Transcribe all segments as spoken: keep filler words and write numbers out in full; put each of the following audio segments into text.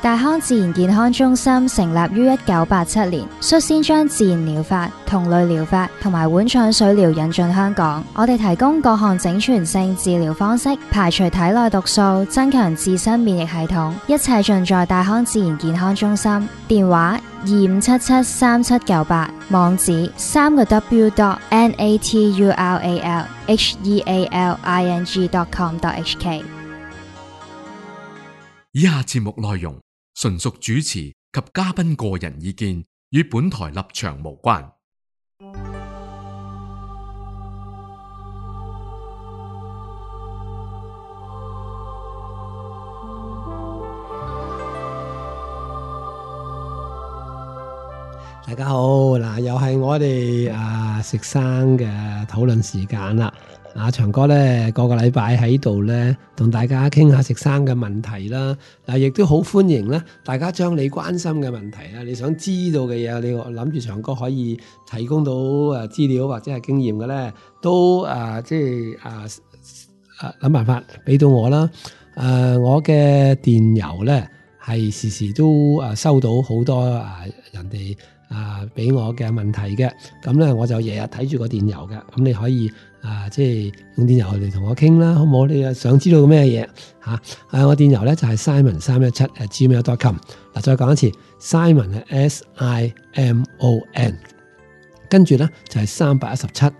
大康自然健康中心成立於一九八七年，率先將自然療法、同類療法同埋碗腸水療引進香港。我哋提供各項整全性治療方式，排除體內毒素，增強自身免疫系統，一切盡在大康自然健康中心。電話二五七七三七九八，網址三個 w dot n a t u r a l h e a l i n g dot com dot h k。 以下節目內容純屬主持及嘉賓個人意見，與本台立場無關。 大家好，嗱，又係我哋啊食生嘅討論時間啦。阿長哥咧，個個禮拜喺度咧，同大家傾下食生嘅問題啦。嗱，亦都好歡迎咧，大家將你關心嘅問題啊，你想知道嘅嘢，你諗住長哥可以提供到誒資料或者係經驗嘅咧，都誒即係誒誒諗辦法俾到我啦。誒、呃，我嘅電郵咧係時時都誒收到好多誒人哋啊俾我嘅問題嘅，咁咧我就日日睇住個電郵嘅，咁你可以。啊，即係用電郵嚟同我傾啦，好唔好？你又想知道咩嘢嚇？啊，我電郵咧就係 simon 三一七 at gmail dot com。嗱，再講一次 ，Simon 係 S I M O N， 跟住咧就係三百一十七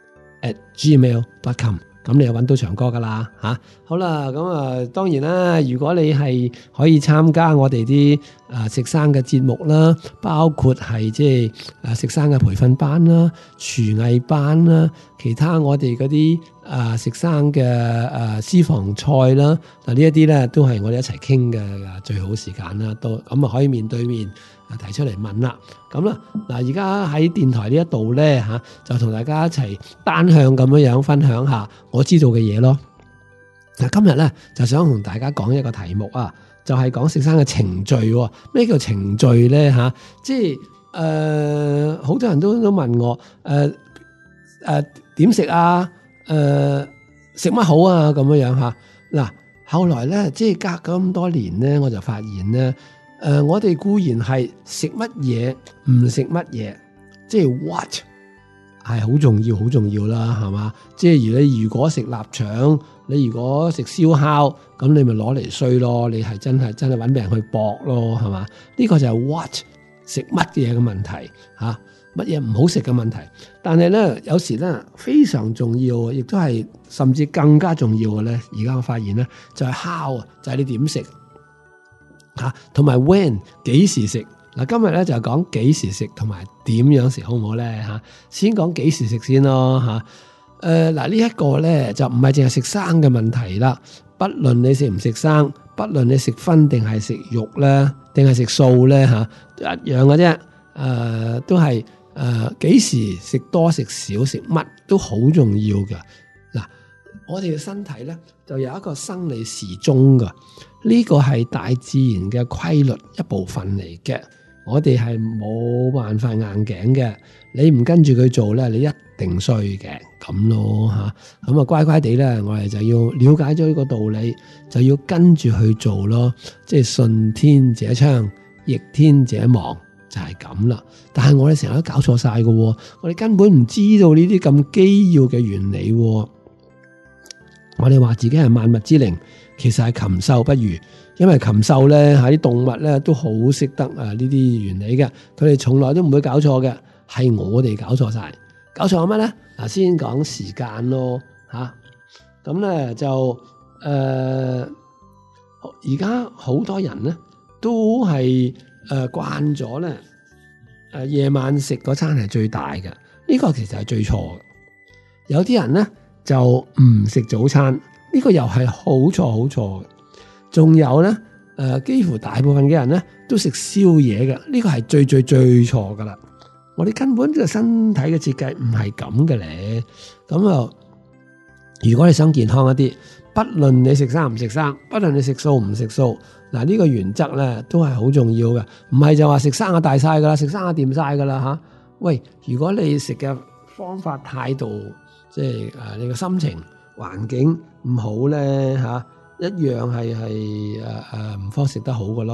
at gmail dot com。咁你又揾到長哥噶啦嚇。好啦，咁啊當然啦，如果你係可以參加我哋啲啊食生嘅節目啦，包括係即係啊食生嘅培訓班啦、廚藝班啦，其他我哋嗰啲啊食生嘅啊私房菜啦，嗱呢一啲咧都係我哋一齊傾嘅最好時間啦，都咁啊可以面對面啊提出嚟問啦。咁啦，嗱而家喺電台呢一度咧嚇，就同大家一齊單向咁樣樣分享下我知道嘅嘢咯。嗱，今日咧就想同大家講一個題目啊，就係講食生嘅程序。咩叫程序咧嚇？即係誒好多人都都問我誒誒點食啊？誒食乜好啊？咁樣樣嚇。嗱，後來咧即係隔咁多年咧，我就發現咧。誒、呃，我哋固然係食乜嘢唔食乜嘢，即係 what 係好重要，好重要啦，係嘛？即係如你如果食臘腸，你如果食燒烤，咁你咪攞嚟衰咯，你係真係真係揾病去搏咯，係嘛？呢、這個就係 what 食乜嘢嘅問題嚇，乜嘢唔好食嘅問題。但係咧，有時咧非常重要，亦都係甚至更加重要嘅咧。而家我發現咧，就係 how 啊，就係你點食。嚇，同埋 when 幾時食嗱？今日咧就講幾時食同埋點樣食好唔好咧嚇？先講幾時食先咯嚇。誒嗱呢一個咧就唔係淨係食生嘅問題啦。不論你食唔食生，不論你食葷定係食肉咧，定係食素咧嚇，一樣嘅啫。誒、呃、都係誒幾時食多食少食乜都好重要嘅。嗱，我哋嘅身體咧就有一個生理時鐘㗎。呢個係大自然嘅規律一部分嚟嘅，我哋係冇辦法硬頸嘅。你唔跟住佢做咧，你一定衰嘅咁咯嚇。咁啊乖乖地咧，我哋就要了解咗呢個道理，就要跟住去做咯。即係順天者昌，逆天者亡，就係咁啦。但係我哋成日都搞錯晒嘅，我哋根本唔知道呢啲咁基要嘅原理。我哋話自己係萬物之靈。其實係禽獸不如，因為禽獸咧喺啲動物咧都好識得啊呢啲原理嘅，佢哋從來都唔會搞錯嘅，係我哋搞錯晒。搞錯乜咧？嗱，先講時間咯嚇，咁咧就誒而家好多人咧都係誒慣咗咧誒夜晚食嗰餐係最大嘅，呢個其實係最錯嘅。有啲人咧就唔食早餐。呢個又係好錯好錯嘅，仲有咧，誒、呃，幾乎大部分嘅人咧都食宵夜嘅，呢、這個係最最最錯噶啦。我哋根本嘅身體嘅設計唔係咁嘅咧。咁啊，如果你想健康一啲，不論你食生唔食生，不論你食素唔食素，嗱、這、呢個原則咧都係好重要嘅。唔係就話食生啊大晒噶啦，食生啊掂晒噶啦吓。喂，如果你食嘅方法態度，即係誒你嘅心情。環境唔好咧嚇，一樣係係誒誒唔方食得好嘅咯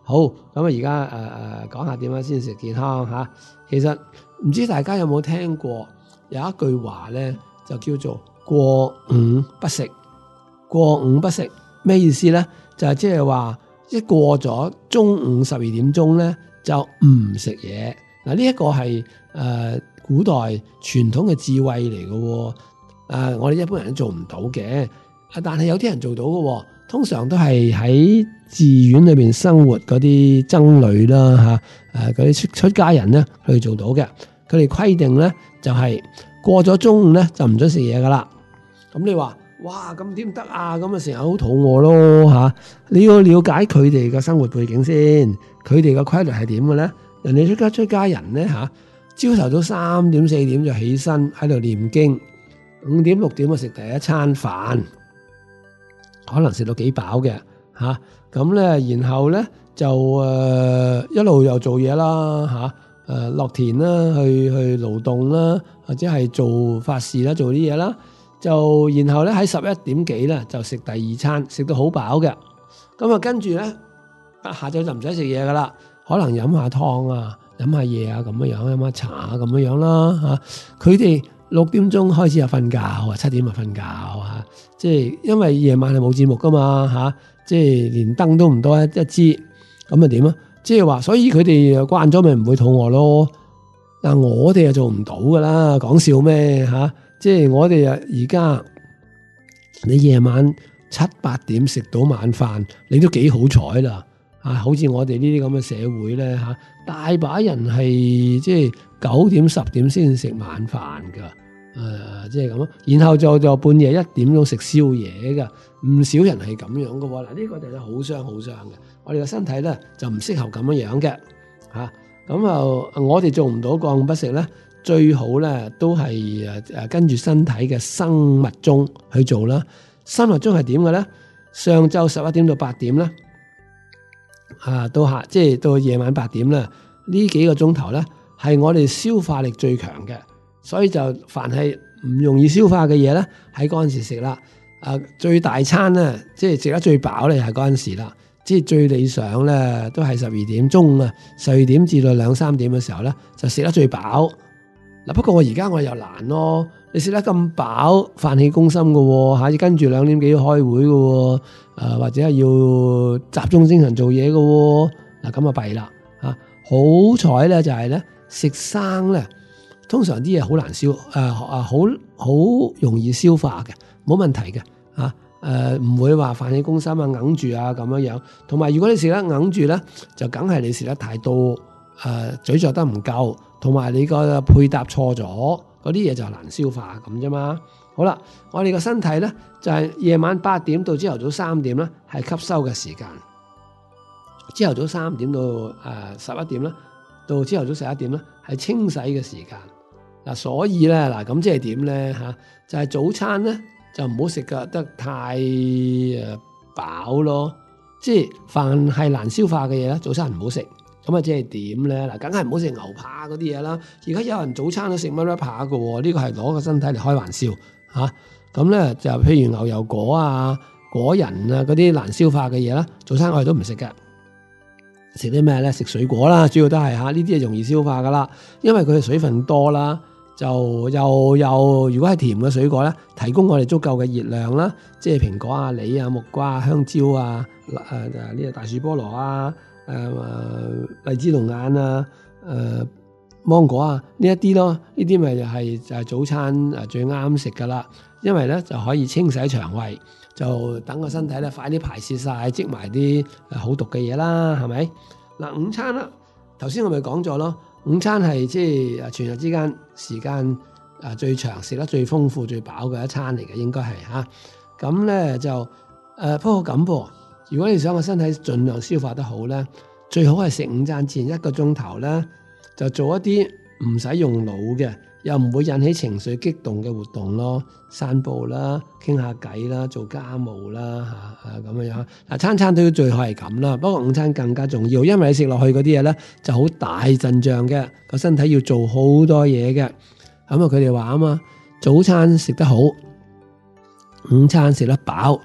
好，咁啊而家誒誒講下點樣先食健康嚇。其實唔知大家有冇聽過有一句話咧，就叫做過午不食。過午不食咩意思咧？就係即係話一過咗中午十二點鐘咧，就唔食嘢。嗱，呢一個係誒古代傳統嘅智慧嚟嘅喎。誒，我哋一般人都做唔到嘅。啊，但係有啲人做到嘅喎。通常都係喺寺院裏邊生活嗰啲僧侶啦嚇，誒嗰啲出出家人咧，佢哋做到嘅。佢哋規定咧就係過咗中午咧就唔准食嘢噶啦。咁你話哇咁點得啊？咁啊成日好肚餓咯嚇。你要了解佢哋嘅生活背景先，佢哋嘅規律係點嘅咧？人哋出家出家人咧嚇，朝頭早三點四點就起身喺度念經，五點六點就食第一餐飯。可能食到幾飽嘅嚇，咁咧，然後咧就誒、呃、一路又做嘢啦嚇，誒落田啦，去去勞動啦，或者係做法事啦，做啲嘢啦，就然後咧喺十一點幾咧就食第二餐，食到好飽嘅，咁啊跟住咧下晝就唔使食嘢噶啦，可能飲下湯啊，飲下嘢啊咁樣樣，飲下茶啊咁樣樣啦嚇，佢哋六點鐘開始就瞓覺，七點就瞓覺嚇，即係因為夜晚係冇節目噶嘛嚇，即係連燈都唔多一一支，咁啊點啊？即係話，所以佢哋慣咗咪唔會肚餓咯。但我哋又做唔到噶啦，講笑咩嚇？即係我哋啊而家你夜晚七八點食到晚飯，你都幾好彩啦嚇！好似我哋呢啲咁嘅社會咧嚇，大把人係即係九點十點先食晚飯噶。誒、呃，即係咁咯，然後就就半夜一點鐘食宵夜嘅，唔少人係咁樣嘅喎。嗱，呢個就係好傷好傷嘅。我哋個身體咧就唔適合咁樣樣嘅嚇。咁啊，我哋做唔到過午不食咧，最好咧都係誒誒跟住身體嘅生物鐘去做啦。生物鐘係點嘅咧？上晝十一點到八點咧，啊，到下即係到夜晚八點咧，呢幾個鐘頭咧係我哋消化力最強嘅。所以就凡係唔容易消化嘅嘢咧，喺嗰陣時食啦。啊，最大餐咧，即係食得最飽咧，係嗰陣時啦。即係最理想咧，都係十二點鐘啊，十二點至到兩三點嘅時候咧，就食得最飽。嗱，不過我而家我又難咯，你食得咁飽，飯氣攻心嘅喎，嚇，跟住兩點幾要開會嘅喎，啊，或者係要集中精神做嘢嘅喎。嗱，咁啊弊啦嚇。好彩咧就係咧食生咧。通常啲嘢好難消，誒、呃、啊好好容易消化嘅，冇問題嘅嚇，誒唔會話飯氣攻心啊、硬住啊咁樣樣。同埋如果你食得硬住咧，就梗係你食得太多，誒、呃、咀嚼得唔夠，同埋你個配搭錯咗，嗰啲嘢就難消化咁啫嘛。好啦，我哋個身體咧就係、是、夜晚八點到朝頭早三點咧係吸收嘅時間，朝頭早三點到誒十一點啦，到朝頭早十一點咧係清洗嘅時間。嗱，所以咧，嗱咁即係點咧嚇？就係、是、早餐咧就唔好食得得太誒飽咯。即係凡係難消化嘅嘢咧，早餐唔好食。咁啊，即係點咧？嗱，梗係唔好食牛扒嗰啲嘢啦。而家有人早餐都食乜乜扒嘅喎，呢、這個係攞個身體嚟開玩笑嚇。咁、啊、咧就譬如牛油果啊、果仁啊嗰啲難消化嘅嘢啦，早餐我哋都唔食嘅。食啲咩咧？食水果啦，主要都係嚇呢啲係容易消化噶啦，因為佢嘅水分多啦。就又又如果係甜嘅水果咧，提供我哋足夠嘅熱量啦，即係蘋果啊、梨啊、木瓜啊、香蕉啊、誒誒呢個大樹菠蘿啊、誒、呃、荔枝龍眼啊、誒、呃、芒果啊呢一啲咯，呢啲咪就係就係早餐誒最啱食噶啦，因為咧就可以清洗腸胃，就等個身體咧快啲排泄晒，積埋啲誒好毒嘅嘢啦，係咪？嗱，午餐啦，頭先我咪講咗咯。午餐係即係全日之間時間啊最長、食得最豐富、最飽嘅一餐嚟嘅，應該係嚇。咁、啊、咧就誒、呃、不過咁噃，如果你想個身體盡量消化得好咧，最好係食午餐前一個鐘頭咧，就做一啲唔使用腦嘅，又唔會引起情緒激動嘅活動咯，散步啦、傾下偈啦、做家務啦嚇啊咁樣樣。嗱，餐餐都最好係咁啦，不過午餐更加重要，因為你食落去嗰啲嘢咧就好大陣仗嘅，個身體要做好多嘢嘅。咁啊，佢哋話啊嘛，早餐食得好，午餐食得飽，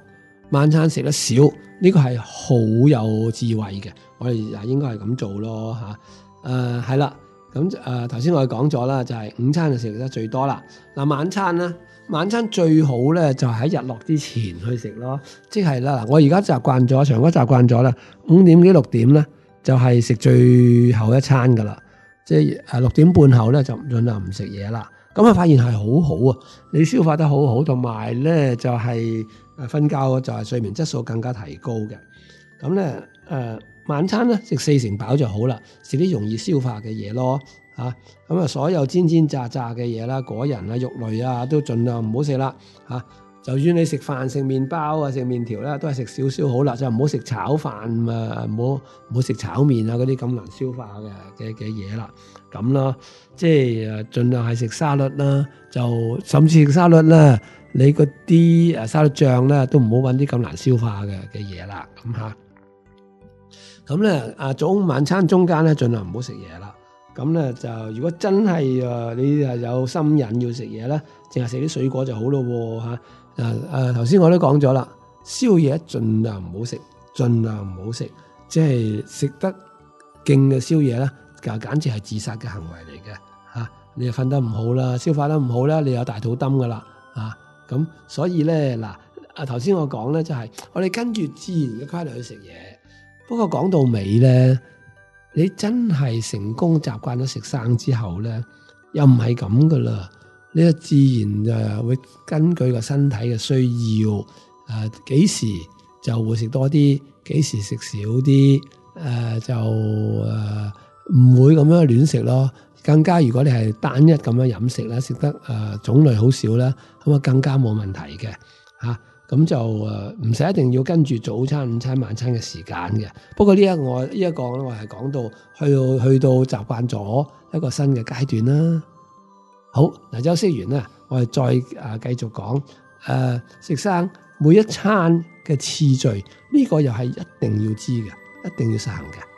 晚餐食得少，呢個係好有智慧嘅。我哋啊應該係咁做咯嚇。誒係啦，咁誒頭先我哋講咗啦，就係午餐就食得最多啦。嗱晚餐咧，晚餐最好咧就喺日落之前去食咯，即係啦嗱，我而家習慣咗，長哥習慣咗啦，五點幾六點咧就係食最後一餐噶啦，即係誒六點半後咧就盡量唔食嘢啦。咁啊發現係好好啊，你消化得好好，同埋咧就係誒瞓覺就係睡眠質素更加提高嘅。咁咧誒晚餐咧食四成飽就好啦，食啲容易消化嘅嘢咯嚇。咁啊所有煎煎炸炸嘅嘢啦，果仁啊、肉類啊都盡量唔好食啦嚇。就算你食飯食麵包啊、食麵條咧，都係食少少好啦，就唔好食炒飯啊，唔好唔好食炒麵啊嗰啲咁難消化嘅嘅嘅嘢啦。咁啦，即係誒盡量係食沙律啦，就甚至食沙律啦，你嗰啲誒沙律醬咧都唔好揾啲咁難消化嘅嘅嘢啦。咁嚇，咁咧啊早午晚餐中間咧盡量唔好食嘢啦。咁咧就如果真係誒你係有心癮要食嘢咧，淨係食啲水果就好咯喎嚇。誒誒頭先我都講咗啦，宵夜盡量唔好食，盡量唔好食，即係食得勁嘅宵夜咧，就簡直係自殺嘅行為嚟嘅嚇。你又瞓得唔好啦，消化得唔好啦，你有大肚燈噶啦嚇。咁所以咧嗱，啊頭先我講咧就係我哋跟住自然嘅規律去食嘢。不過講到尾咧，你真係成功習慣咗食生之後咧，又唔係咁噶啦。你就自然就會根據個身體嘅需要，誒、呃、幾時就會食多啲，幾時食少啲，誒、呃、就誒唔、呃、會咁樣亂食咯。更加如果你係單一咁樣飲食咧，食得誒、呃、種類好少啦，咁啊更加冇問題嘅嚇。咁、啊、就誒唔使一定要跟住早餐、午餐、晚餐嘅時間嘅。不過呢一我呢一個咧，我係講到去到去到習慣咗一個新嘅階段啦。好嗱，休息完啦，我哋再誒繼續講誒食生每一餐嘅次序，呢個又係一定要知嘅，一定要實行嘅。